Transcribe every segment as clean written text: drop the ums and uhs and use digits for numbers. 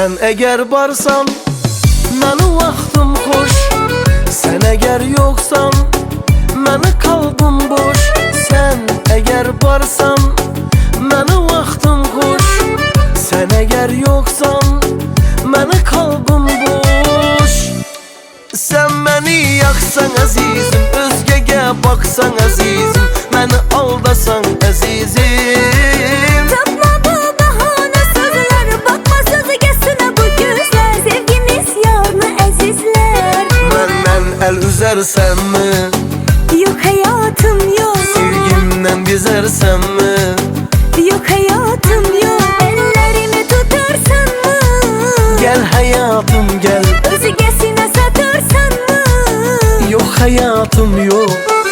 Sen eğer barsan meni vaktim hoş. Sen eğer yoksan meni kalbim boş. Sen eğer barsan meni vaktim hoş. Sen eğer yoksan meni kalbim boş. Sen beni yaksan azizim, özgege baksan azizim, meni aldasan azizim. Tapma bu bahane sözler, bakma sözü geçsine bu gözler. Sevgimiz yarını əzizlər. Menden el üzersen mi? Yok hayatım yok. Sevgimden bizersen mi? Yok hayatım yok. Ellerimi tutarsan mı? Gel hayatım gel. Özgesine satarsan mı? Yok hayatım yok.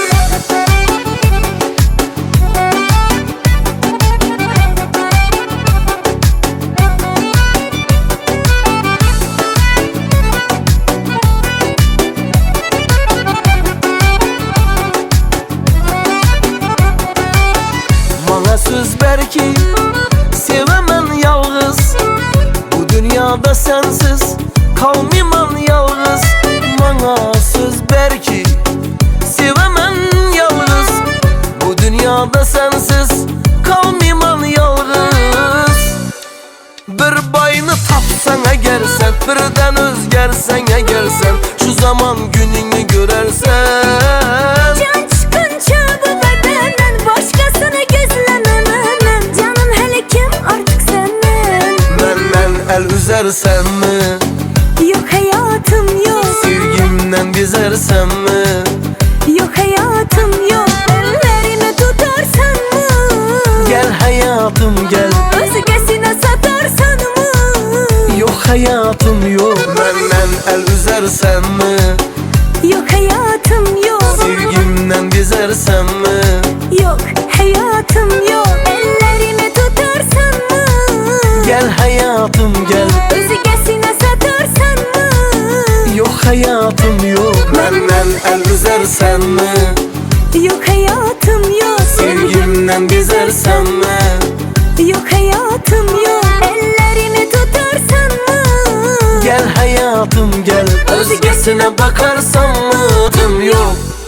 Bana söz ver ki sevemem yalnız. Bu dünyada sensiz kalmamam yalnız. Bana söz ver ki sevemem yalnız. Bu dünyada sensiz kalmamam yalnız. Bir bayını tapsan eğer sen, birden özgersen eğer sen, şu zaman gününü görersen. Can çıkınca bu bedenden başkasını gözlememem. Canım hele kim artık senden? Benden el üzersen mi? Yok hayatım yok. Sevgimden bizersen mi? Yok hayatım yok. Ellerimi tutarsan mı? Gel hayatım gel. Özgesine satarsan mı? Yok hayatım yok. Benden el üzersen mi? Yok hayatım yok. Sevgimden bizersen mi? Yok hayatım yok. Ellerimi tutarsan mı? Gel hayatım gel. Özgesine satarsan mı? Yok hayatım yok. Benden el üzersen mi? Yok hayatım yok. Sevgimden bizersen mi? Yok hayatım yok. Ellerimi tutarsan mı? Gel hayatım gel. Özgesine bakarsan mı? Yok.